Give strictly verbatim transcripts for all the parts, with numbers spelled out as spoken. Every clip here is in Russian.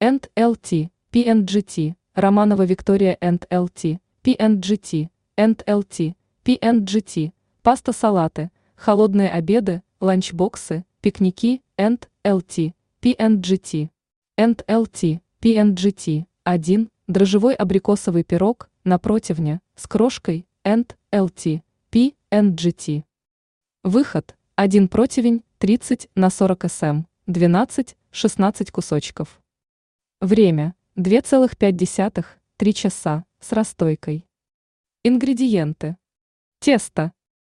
энд эл ти, пи энд джи ти, Романова Виктория энд эл ти, пи энд джи ти, энд эл ти, пи энд джи ти, паста-салаты, холодные обеды, ланчбоксы, пикники, энд эл ти, пи энд джи ти, энд эл ти, пи энд джи ти, один, дрожжевой абрикосовый пирог на противне с крошкой, энд эл ти, пи энд джи ти. Выход, один противень, тридцать на сорок сантиметров, двенадцать-шестнадцать кусочков. Время, два целых пять десятых - три часа, с расстойкой. Ингредиенты. Тесто.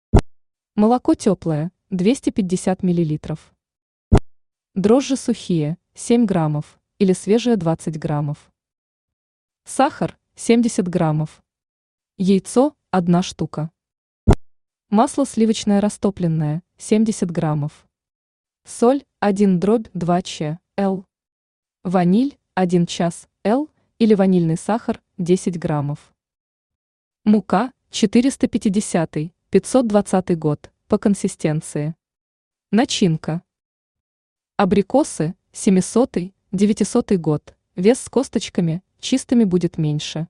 Молоко теплое, двести пятьдесят миллилитров. Дрожжи сухие, семь граммов, или свежие двадцать граммов. Сахар, семьдесят граммов. Яйцо, одна штука. Масло сливочное растопленное, семьдесят граммов. Соль, один дробь два чл. Ваниль, один час, л, или ванильный сахар, десять граммов. Мука, четыреста пятидесятый - пятьсот двадцатый год, по консистенции. Начинка. Абрикосы, семисотый - девятисотый год, вес с косточками, чистыми будет меньше.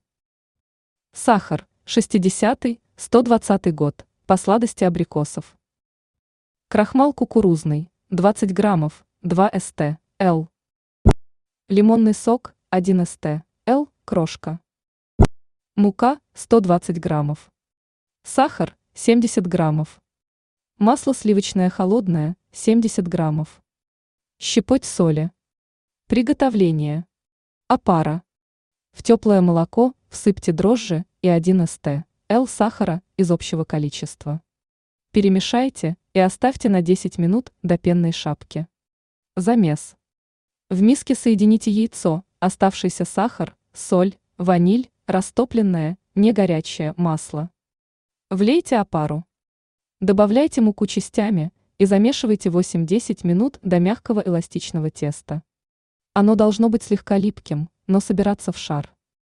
Сахар, шестидесятый - сто двадцатый год, по сладости абрикосов. Крахмал кукурузный, двадцать граммов, два эстл. Лимонный сок, один эстл, крошка. Мука, сто двадцать граммов. Сахар, семьдесят граммов. Масло сливочное холодное, семьдесят граммов. Щепоть соли. Приготовление. Опара. В теплое молоко всыпьте дрожжи и один эстл сахара из общего количества. Перемешайте и оставьте на десять минут до пенной шапки. Замес. В миске соедините яйцо, оставшийся сахар, соль, ваниль, растопленное, не горячее масло. Влейте опару. Добавляйте муку частями и замешивайте восемь-десять минут до мягкого эластичного теста. Оно должно быть слегка липким, но собираться в шар.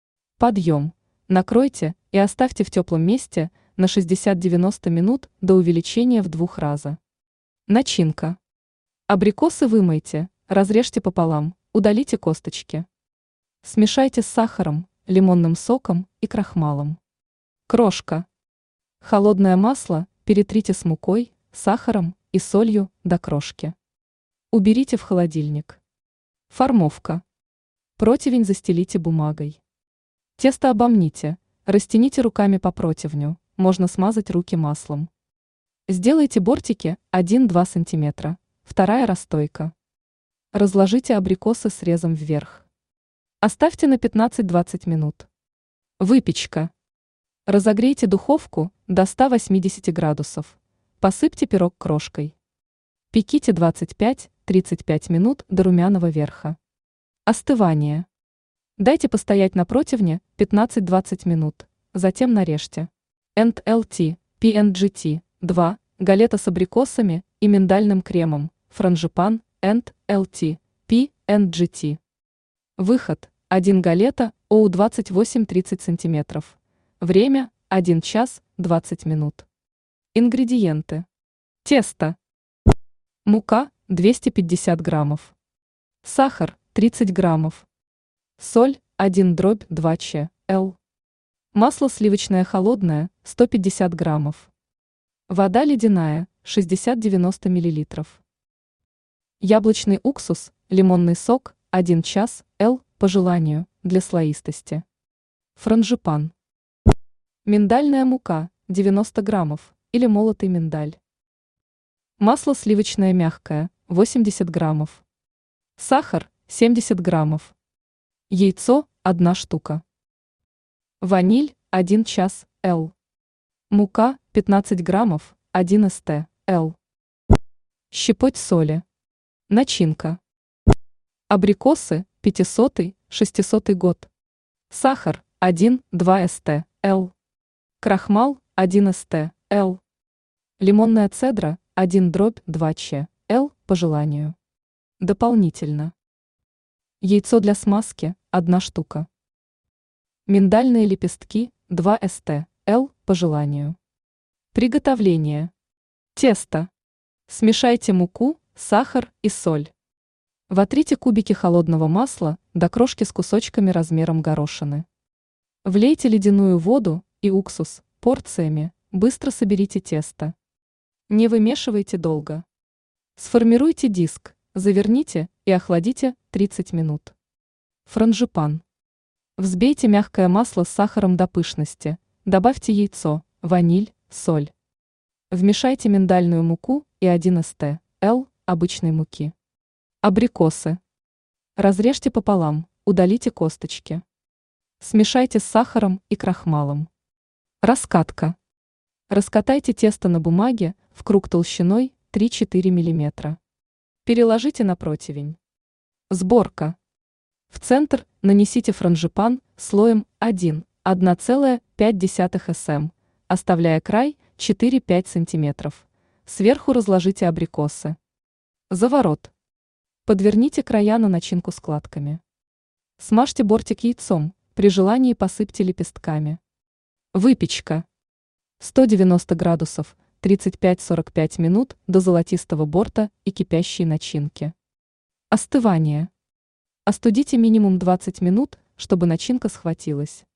Подъем. Накройте и оставьте в теплом месте на шестьдесят-девяносто минут до увеличения в два раза. Начинка. Абрикосы вымойте, разрежьте пополам, удалите косточки. Смешайте с сахаром, лимонным соком и крахмалом. Крошка. Холодное масло перетрите с мукой, сахаром и солью до крошки. Уберите в холодильник. Формовка. Противень застелите бумагой. Тесто обомните, растяните руками по противню, можно смазать руки маслом. Сделайте бортики один-два сантиметра, вторая расстойка. Разложите абрикосы срезом вверх. Оставьте на пятнадцать-двадцать минут. Выпечка. Разогрейте духовку до ста восьмидесяти градусов. Посыпьте пирог крошкой. Пеките двадцать пять-тридцать пять минут до румяного верха. Остывание. Дайте постоять на противне пятнадцать-двадцать минут, затем нарежьте. энд эл ти, пи энд джи ти, два, галета с абрикосами и миндальным кремом, франжипан, энд эл ти, пи энд джи ти. Выход, один галета, оу двадцать восемь-тридцать сантиметров. Время, один час, двадцать минут. Ингредиенты. Тесто. Мука, двести пятьдесят граммов. Сахар, тридцать граммов. Соль, один дробь два чл. Масло сливочное холодное, сто пятьдесят граммов. Вода ледяная, шестьдесят-девяносто миллилитров. Яблочный уксус, лимонный сок, один час, л, по желанию, для слоистости. Франжипан. Миндальная мука, девяносто граммов, или молотый миндаль. Масло сливочное мягкое, восемьдесят граммов. Сахар, семьдесят граммов. Яйцо, одна штука. Ваниль, один час, л. Мука, пятнадцать граммов, один эстл. Щепоть соли. Начинка. Абрикосы, пятисотый, шестисотый год. Сахар, один-два эстл. Крахмал, один эстл. Лимонная цедра, один дробь два чл, по желанию. Дополнительно. Яйцо для смазки, одна штука. Миндальные лепестки, два эстл, по желанию. Приготовление. Тесто. Смешайте муку, сахар и соль. Вотрите кубики холодного масла до крошки с кусочками размером горошины. Влейте ледяную воду и уксус порциями, быстро соберите тесто. Не вымешивайте долго. Сформируйте диск, заверните и охладите тридцать минут. Франжипан. Взбейте мягкое масло с сахаром до пышности, добавьте яйцо, ваниль, соль. Вмешайте миндальную муку и один стол обычной муки. Абрикосы. Разрежьте пополам, удалите косточки. Смешайте с сахаром и крахмалом. Раскатка. Раскатайте тесто на бумаге в круг толщиной три-четыре миллиметра. Переложите на противень. Сборка. В центр нанесите франжипан слоем один-одна целая пять десятых сантиметра, оставляя край четыре-пять сантиметров. Сверху разложите абрикосы. Заворот. Подверните края на начинку складками. Смажьте бортик яйцом, при желании посыпьте лепестками. Выпечка. сто девяносто градусов, тридцать пять-сорок пять минут до золотистого борта и кипящей начинки. Остывание. Остудите минимум двадцать минут, чтобы начинка схватилась.